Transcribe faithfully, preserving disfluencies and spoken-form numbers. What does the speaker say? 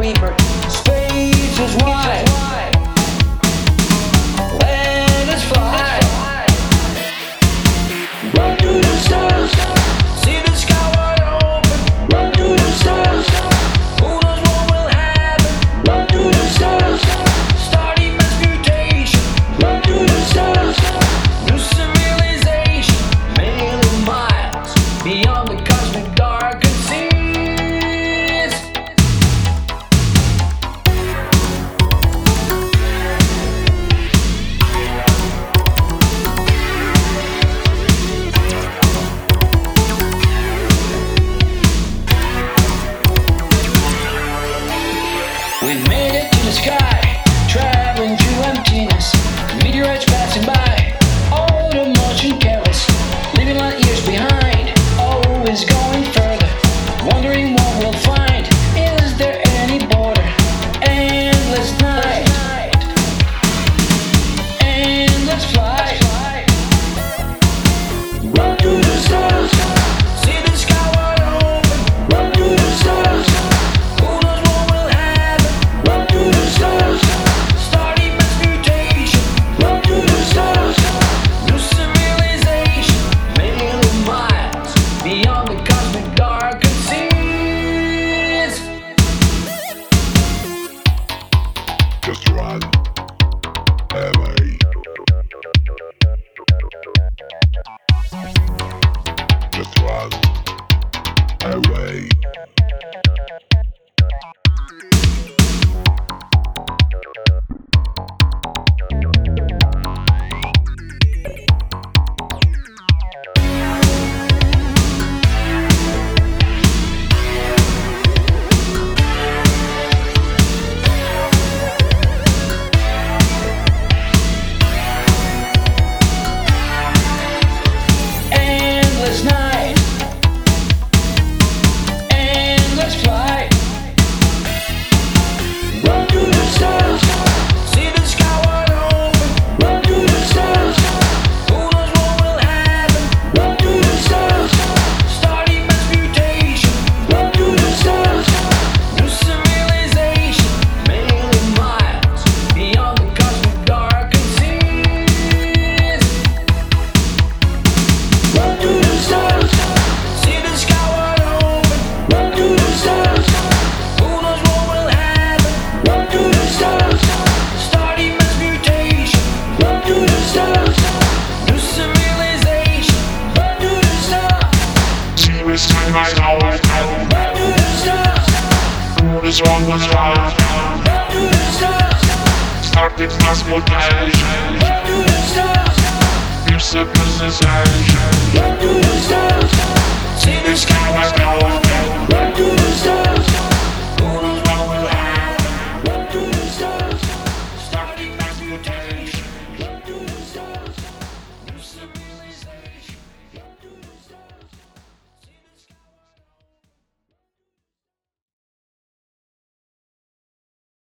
deeper. Space is wide. Let us fly. Run to the stars. See the sky wide open. Run to the stars. Who knows what will happen? Run to the stars. Starting mass mutation. Run to the stars. New civilization. Million miles beyond the cosmic dark and seas. We've made it to the sky, traveling through emptiness. Meteorites passing by, all the motion careless. Leaving light years behind, always going further. Wondering what we'll find. Is there any border? Endless night, endless flight. Run to the stars. See the sky wide open. Run to the stars. Who knows what will happen? Run to the stars. Starting mass mutation. Run to the stars. New civilization. Million miles beyond the cosmic dark and seas. Just run away. Just run away. Endless night, endless flight. Run to the stars. See the sky wide open. Run to the stars. Who knows what will happen? Run to the stars. Starting mass mutation. Run to the stars. New civilization. Million miles beyond the cosmic dark and seas. Run to the stars. See the sky wide open. Run to the stars. Who knows what will happen? Run to the stars. Starting mass mutation. Run to the stars. New civilization. Run to the stars. Serious time I know. Run to the stars. What is wrong with life? Run to the stars. Started mass mutation. Run to the stars. New civilization. Run to the stars. See the sky wide open. Run to the stars.